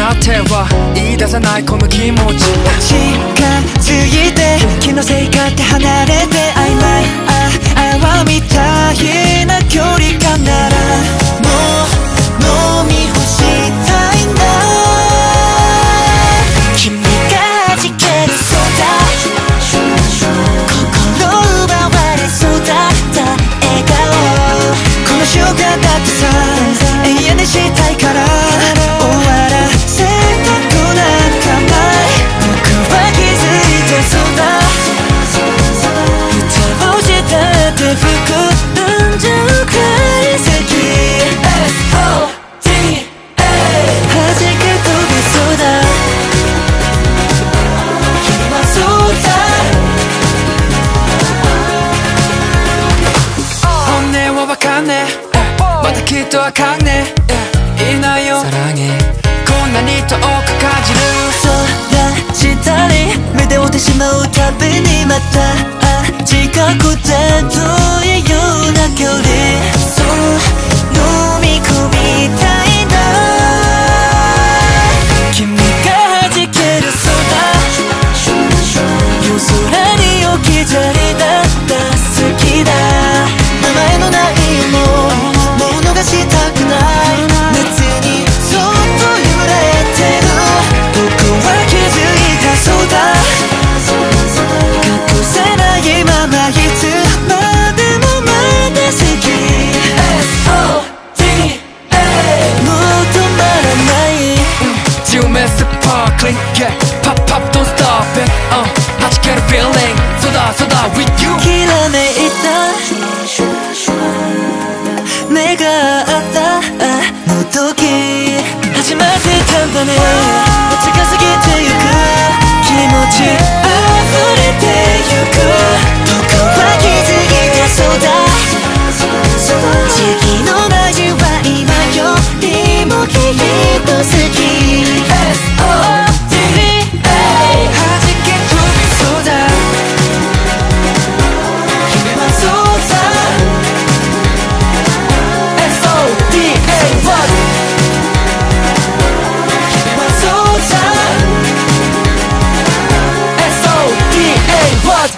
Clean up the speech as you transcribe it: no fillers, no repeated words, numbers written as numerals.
なっては言い出さないこの気持ち。 近づいて気のせいかって離れて曖昧泡みたいな距離感ならもう飲み干したいんだ。君が弾けるそうだ心奪われそうだった笑顔この瞬間だってさ永遠にしたいから終わらせたくなんかない僕は気づいてそうだ蓋をしたって吹くんじゃうくらい好き SOTA 弾け飛びそうだ君はそうだ本音はわかんねえまたきっとあかんねえいないよ사랑해こんなに遠く感じる空したり目で追ってしまうたびにまた近くて遠いような距離そう飲み込みたいんだ君が弾けるそうだ夜空に置き去りだった好きだ名前のないものもう逃したくない夏にそっと揺れてる僕は気づいたそうだ隠せないままいつまでもまだ好き SOTA もう止まらない You miss the sparkling yeah pop pop don't stop it弾ける feeling そうだそうだ with you きらめいた目が合ったあの時始まってたんだね近づけてゆく気持ち溢れてゆく僕は気づいてそうだ次の味は今よりもきっと好き SOTA 弾け飛びそうだ君はそうだ SOTA は君はそうだ SOTA は